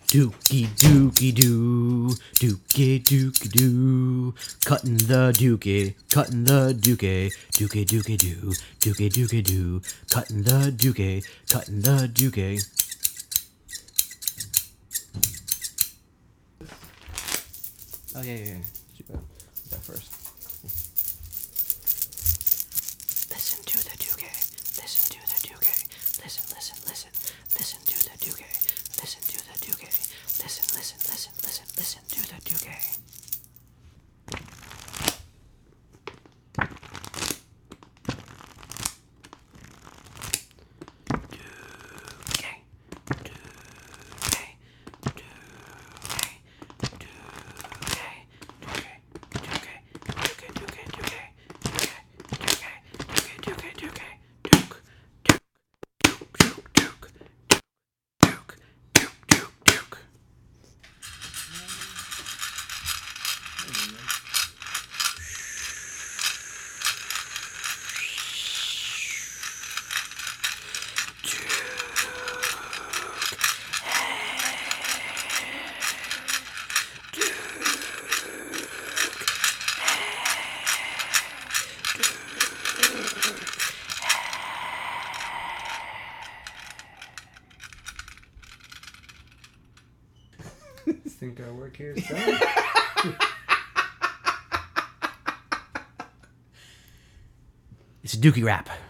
Dookie dookie doo, dookie dookie doo, cutting the dookie, dookie dookie doo, cutting the dookie. Oh yeah. That first. Listen to the dookie. Listen to the dookie. Listen to the dookie. Listen to the dookie. Listen to the dookie. Think our work here is done? It's a dookie rap.